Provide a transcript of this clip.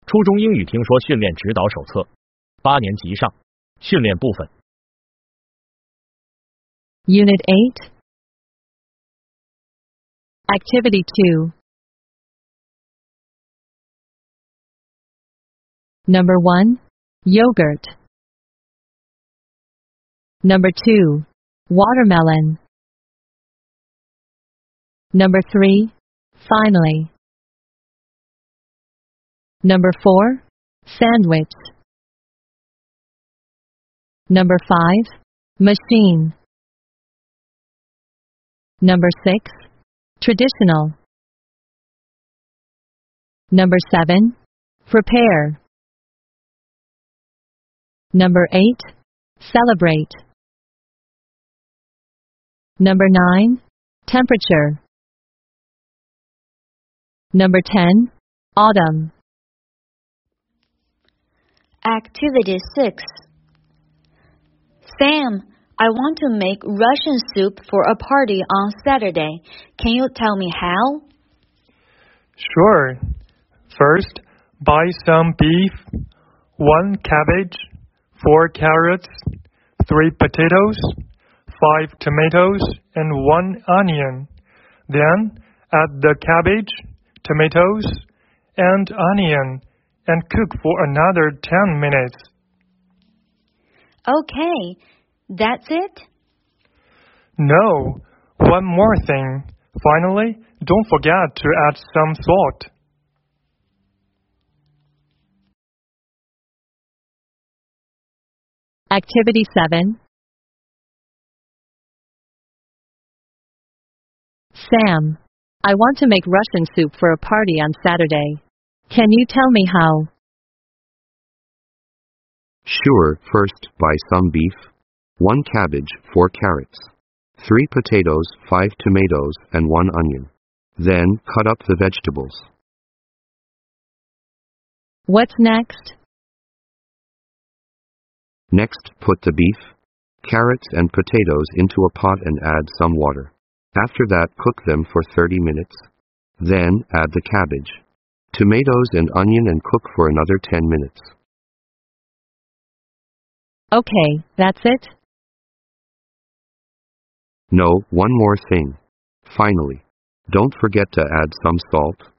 初中英语听说训练指导手册，8年级上，训练部分。 Unit 8 Activity 2 Number 1 Yogurt Number 2 Watermelon Number 3 Finally Number 4 Sandwich Number 5 Machine Number 6 Traditional Number 7 Prepare Number 8 Celebrate Number 9 Temperature Number 10 Autumn Activity 6 Sam, I want to make Russian soup for a party on Saturday. Can you tell me how? Sure. First, buy some beef, 1 cabbage, 4 carrots, 3 potatoes, 5 tomatoes, and 1 onion. Then, add the cabbage, tomatoes, and onion and cook for another 10 minutes. Okay, that's it? No, one more thing. Finally, don't forget to add some salt. Activity 7 Sam, I want to make Russian soup for a party on Saturday. Can you tell me how? Sure. First, buy some beef, 1 cabbage, 4 carrots, 3 potatoes, 5 tomatoes, and 1 onion. Then, cut up the vegetables. What's next? Next, put the beef, carrots, and potatoes into a pot and add some water. After that, cook them for 30 minutes. Then, add the cabbage, tomatoes, and onion and cook for another 10 minutes. Okay, that's it? No, one more thing. Finally, don't forget to add some salt.